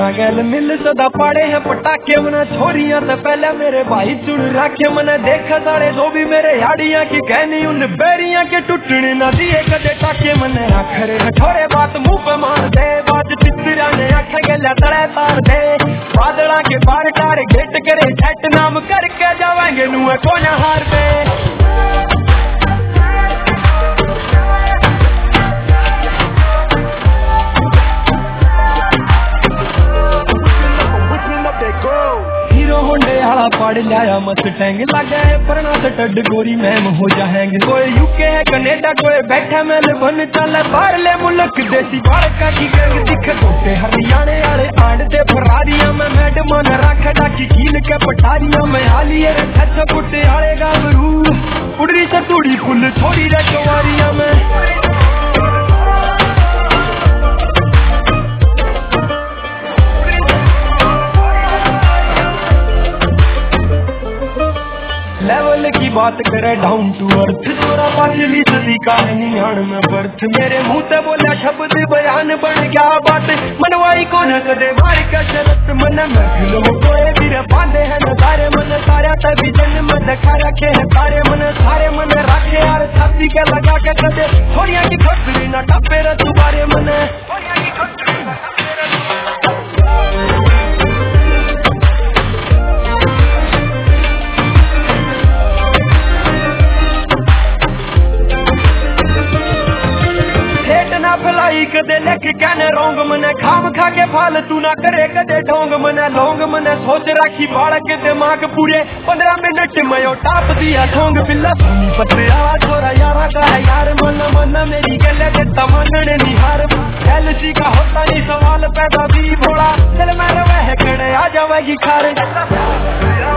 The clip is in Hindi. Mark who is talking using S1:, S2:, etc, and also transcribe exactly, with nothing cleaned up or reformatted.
S1: ना गैल मिल सदा पाड़े हैं पटाखे मना छोरियां तो पहले मेरे भाई चुन राखे मना देखा सारे जो भी मेरे याड़ियां की कहनी उन बैरियां के टूटने ना दिए कदे टाके मने आखरे ठोरे बात मुंह पे मार दे बात चित्रा ने आखे गले तड़े तार दे बादला के पार टार गेट करे छट नाम करके जावांगे नुए को ना हार दे पढ़ लिया मत टैंग लगा है पर ना तो टड गोरी मैम हो जाएंगे कोई यूके है कनेडा कोई बैठा मेलबर्न चल बाहर ले मुल्क देसी बाड़का की गैंग दिख गोटे हरियाणे वाले आड़ते फरारियां में मैडम ने रख डाकी कील के पटारियां में हालिए रे छछ पुटे वाले गाभरू उड़री चतुड़ी फुल छोड़ी रे चवारियां में लेवल की बात करे डाउन टू अर्थ चोरा पाचली सदी कहानी हाण में बर्थ मेरे मुंह से बोला शब्द बयान बन गया बात मनवाई कौन कदे मार का शरत मन में फिल्म कोई भी बांधे हैं नजारे मन सारे तभी जन्म दिखा रखे हैं सारे मन सारे मन रखे यार छाती के लगा के कदे थोड़िया की खतरी ना टपे रे तुम्हारे मन थोड़िया की खतरी ना टपे रे फलाई कदे लेख कहने रोंग मने खाम खा के फालतू ना करे कदे ढोंग मने लोंग मने सोच राखी बाड़ के दिमाग पूरे पंद्रह मिनट में यो टाप दिया ठोंग पिल्ला सुनी पत्रिया छोरा यारा का है यार मन मन मेरी गले के तमन्ने निहार एलसी का होता नहीं सवाल पैदा भी भोला चल मैं रवे है कड़े आ जावेगी खारे